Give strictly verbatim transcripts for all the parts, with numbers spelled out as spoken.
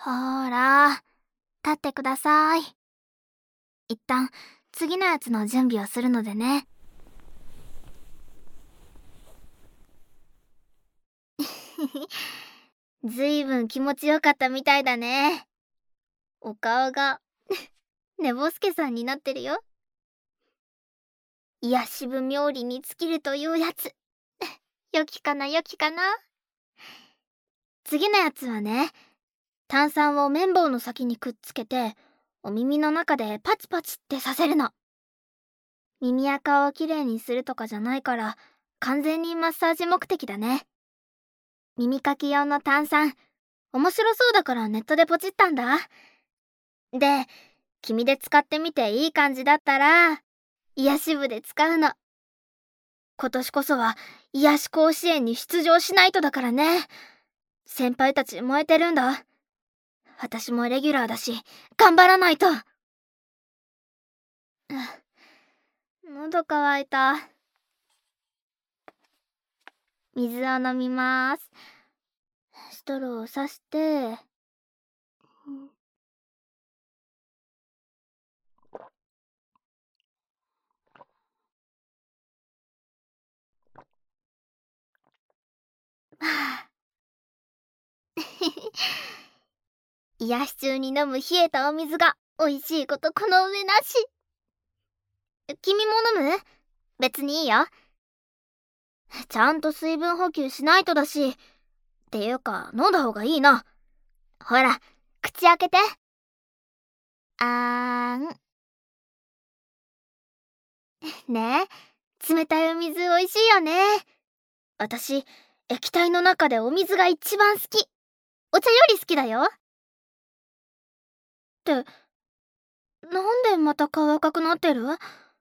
ほーら、立ってください。一旦、次のやつの準備をするのでね。ずいぶん気持ちよかったみたいだね。お顔が寝ぼすけさんになってるよ。癒しぶ冥利に尽きるというやつ。良きかな良きかな。次のやつはね、炭酸を綿棒の先にくっつけて、お耳の中でパチパチってさせるの。耳垢をきれいにするとかじゃないから、完全にマッサージ目的だね。耳かき用の炭酸、面白そうだからネットでポチったんだ。で、君で使ってみていい感じだったら、癒し部で使うの。今年こそは癒し甲子園に出場しないとだからね。先輩たち燃えてるんだ。私もレギュラーだし、頑張らないと。喉乾いた。水を飲みます。ストローを刺して、癒し中に飲む冷えたお水が美味しいことこの上なし。君も飲む？別にいいよ。ちゃんと水分補給しないとだし。っていうか、飲んだ方がいいな。ほら、口開けて。あーん。ねえ、冷たいお水美味しいよね。私、液体の中でお水が一番好き。お茶より好きだよ。って、なんでまた顔赤くなってる？は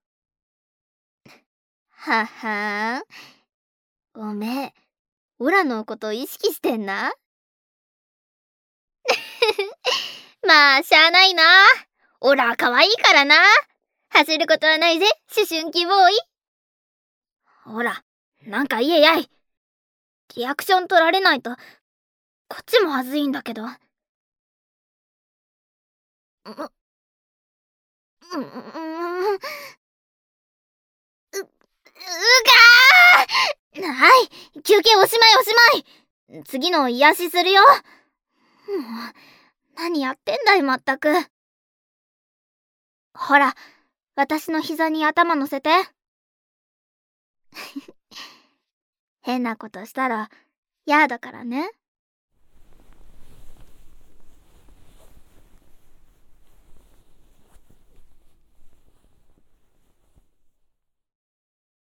はーん。ごめん。オラのこと意識してんな。まあ、しゃあないな。オラ可愛いからな。走ることはないぜ、思春期ボーイ。ほら、なんか言えやい。リアクション取られないと、こっちもはずいんだけど。う、う、う、う、うがー。はい、休憩おしまいおしまい。次の癒しするよ。もう、何やってんだいまったく。ほら、私の膝に頭乗せて。変なことしたら、やだからね。